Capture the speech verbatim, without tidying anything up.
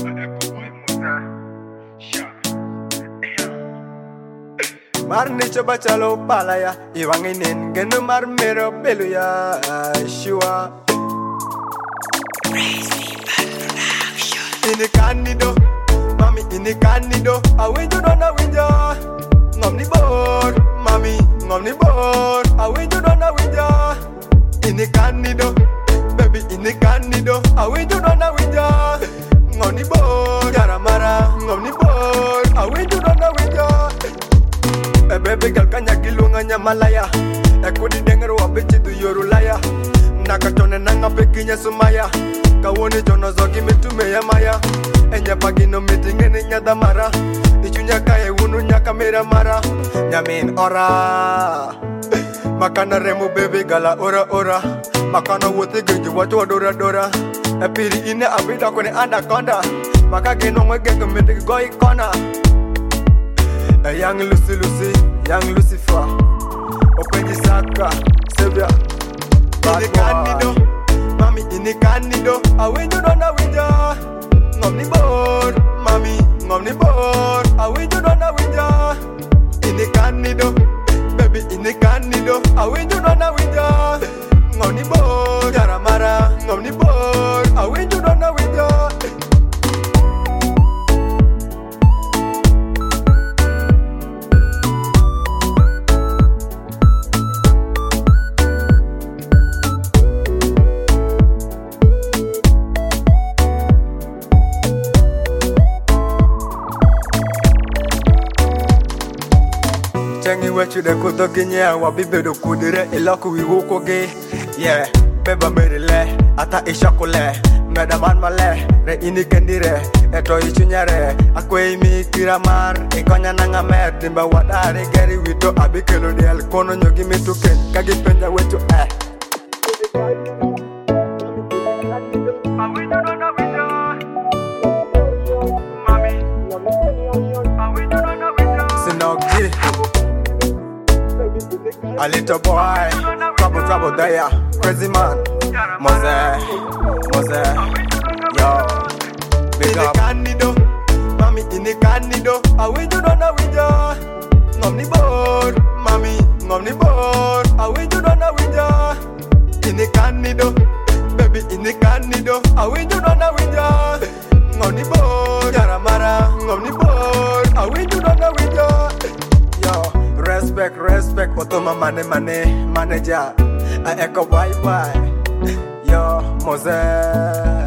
Marni coba calo palaya, iwanginin genu mar mero beluya, shua. Ini kandido, mami ini kandido, awinju dona winja, ngomni bor, mami ngomni bor, awinju dona winja. Ini kandido, baby ini kandido, awinju dona winja, ngomni bor, jara mara, ngomni bor, awinju dona winja. A baby girl kanya gilunga nyamalaya, ekudi dengero wabichi du yorulaya, nakatone nanga pekinya sumaya. Kawoni jono zogi mitume ya maya, enya pagino mitingeni nyadamara, ichunya kaye unu nyaka mira mara, nyamin ora. Makana remu baby gala ora ora, makana wote genji watu adora dora. Epiri ine abida kone anaconda, maka geno mwege mitiki goi kona. A young Lucy Lucy, young Lucifer, Openji Saka, Sevia, Ini kandido, mami ini kandido, awinju dona winja, ngomni bor, mami ngomni bor, awinju dona winja. Ini kandido, baby ini kandido, awinju dona winja, ngomni bor, jara mara, ngomni bor, awinju dona winja. Changi wechu de kuto kinya wabibe do kudire iloku wiwuko ge. Yeah, beba merile ata ishakule meda man male re ini kendire eto ichunyare akwe imi kiramar ikonya nanga mer timba wadare geri wito abikelo de alkono nyogi mituken kagi penya wechu eh. Sinogji a little boy, trouble, trouble there, crazy man, Mose, Mose, yo, big up. Ini kandido, mami ini kandido, awinju dona winja, ngomni bor, mami ngomni bor, awinju dona winja. Ini kandido, baby ini kandido, awinju dona winja, ngomni bor, jara mara, ngomni bor, awinju dona winja. Yo. Respect, respect, potoma mane mane, manager. I echo bye bye. Yo, Mose.